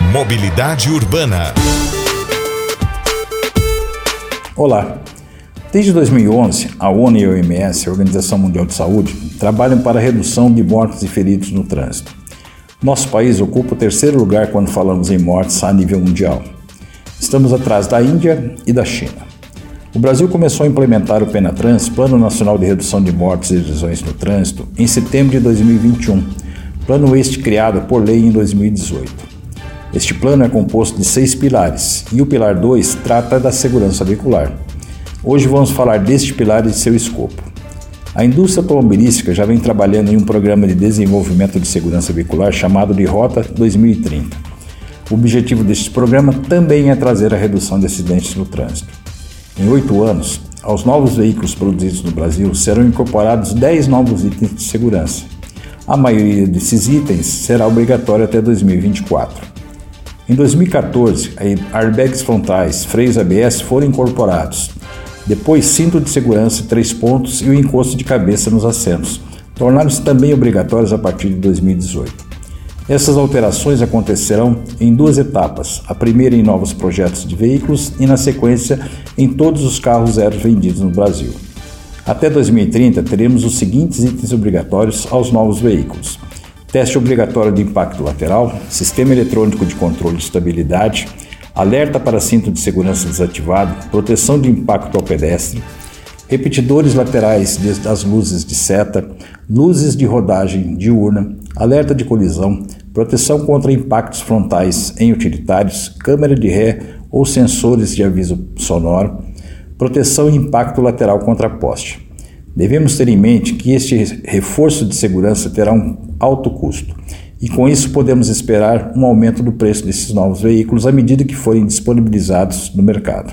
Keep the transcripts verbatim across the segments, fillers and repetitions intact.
Mobilidade Urbana. Olá! Desde dois mil e onze, a ONU e a O M S, a Organização Mundial de Saúde, trabalham para a redução de mortes e feridos no trânsito. Nosso país ocupa o terceiro lugar quando falamos em mortes a nível mundial. Estamos atrás da Índia e da China. O Brasil começou a implementar o PENATRANS, Plano Nacional de Redução de Mortes e Lesões no Trânsito, em setembro de dois mil e vinte e um, plano este criado por lei em dois mil e dezoito. Este plano é composto de seis pilares e o pilar dois trata da segurança veicular. Hoje vamos falar deste pilar e de seu escopo. A indústria automobilística já vem trabalhando em um programa de desenvolvimento de segurança veicular chamado de Rota dois mil e trinta. O objetivo deste programa também é trazer a redução de acidentes no trânsito. Em oito anos, aos novos veículos produzidos no Brasil serão incorporados dez novos itens de segurança. A maioria desses itens será obrigatória até dois mil e vinte e quatro. Em dois mil e quatorze, airbags frontais, freios A B S foram incorporados. Depois, cinto de segurança, três pontos e o encosto de cabeça nos assentos tornaram-se também obrigatórios a partir de dois mil e dezoito. Essas alterações acontecerão em duas etapas, a primeira em novos projetos de veículos e, na sequência, em todos os carros zero vendidos no Brasil. Até dois mil e trinta, teremos os seguintes itens obrigatórios aos novos veículos: teste obrigatório de impacto lateral, sistema eletrônico de controle de estabilidade, alerta para cinto de segurança desativado, proteção de impacto ao pedestre, repetidores laterais das luzes de seta, luzes de rodagem diurna, alerta de colisão, proteção contra impactos frontais em utilitários, câmera de ré ou sensores de aviso sonoro, proteção e impacto lateral contra poste. Devemos ter em mente que este reforço de segurança terá um alto custo e com isso podemos esperar um aumento do preço desses novos veículos à medida que forem disponibilizados no mercado.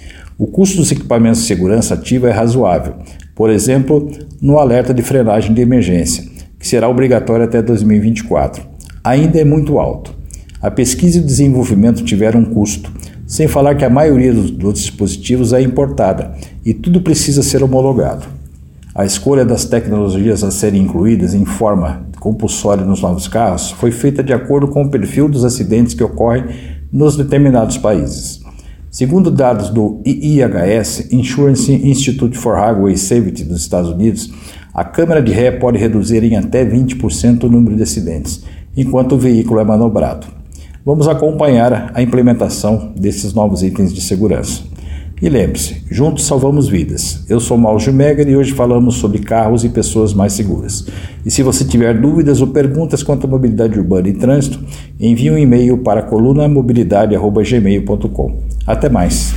O custo dos equipamentos de segurança ativa é razoável, por exemplo, no alerta de frenagem de emergência, que será obrigatório até dois mil e vinte e quatro. Ainda é muito alto. A pesquisa e o desenvolvimento tiveram um custo, sem falar que a maioria dos, dos dispositivos é importada e tudo precisa ser homologado. A escolha das tecnologias a serem incluídas em forma compulsória nos novos carros foi feita de acordo com o perfil dos acidentes que ocorrem nos determinados países. Segundo dados do I I H S, Insurance Institute for Highway Safety dos Estados Unidos, a câmera de ré pode reduzir em até vinte por cento o número de acidentes, enquanto o veículo é manobrado. Vamos acompanhar a implementação desses novos itens de segurança. E lembre-se, juntos salvamos vidas. Eu sou Mauro Schmeger e hoje falamos sobre carros e pessoas mais seguras. E se você tiver dúvidas ou perguntas quanto à mobilidade urbana e trânsito, envie um e-mail para coluna mobilidade arroba gmail ponto com. Até mais!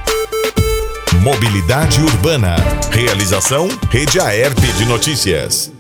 Mobilidade Urbana. Realização Rede Aerp de Notícias.